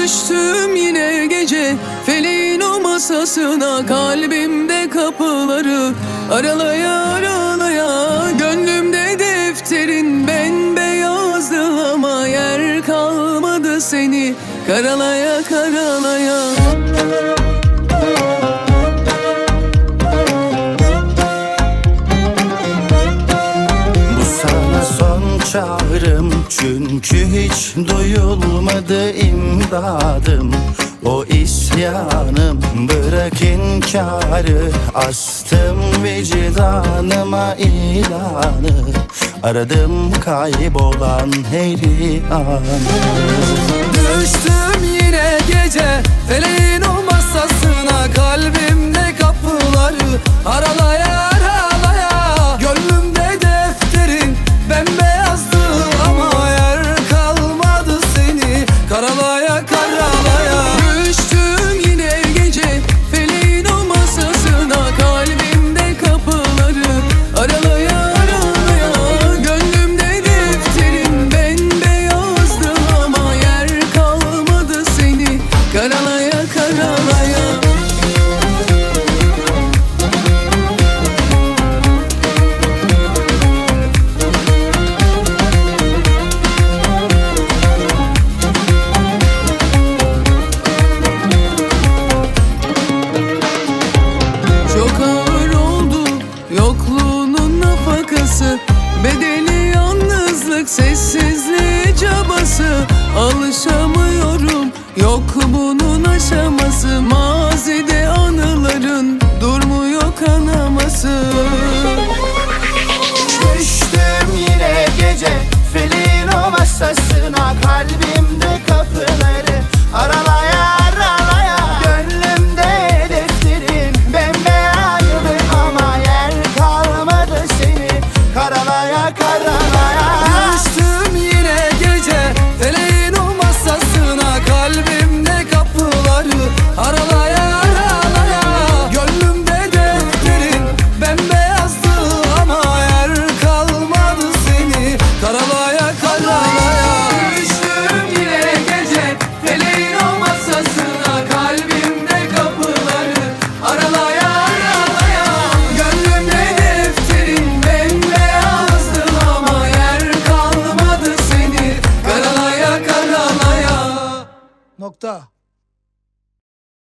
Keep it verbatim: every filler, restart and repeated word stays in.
Düştüm yine gece feleğin o masasına, kalbimde kapıları aralaya aralaya. Gönlümde defterin bembeyazdı ama yer kalmadı seni karalaya karalaya. Bu sana son çağrım, çünkü hiç duyulmadı imdadım. O isyanım, bırak inkarı, astım vicdanıma ilanı. Aradım kaybolan her anı. Düştüm yine gece feleğin o masasına, kalbimde kapıları aralaya aralaya. Gönlümde defterin bembeyazdı ama yer kalmadı seni karalaya karalaya. Düştüm yine gece feleğin o masasına, kalbimde kapıları aralaya aralaya. Gönlümde defterin bembeyazdı ama yer kalmadı seni karalaya karalaya. Çok ağır oldu yokluğunun nafakası, bedeli yalnızlık, sessizliği cabası. Alışamıyorum yok bunun aşaması, mazide anıların durmuyor kanaması. Düştüm yine gece feleğin o masasına, kalbimde kapıları aralaya aralaya. Gönlümde defterin bembeyazdı ama yer kalmadı seni karalaya karalaya. Düştüm yine gece feleğin o masasına, kalbimde kapıları aralaya aralaya. Gönlümde defterin bembeyazdı ama yer kalmadı seni karalaya karalaya. Düştüm yine gece feleğin o masasına, kalbimde kapıları aralaya aralaya. Gönlümde defterin bembeyazdı ama yer kalmadı seni karalaya karalaya. Nokta.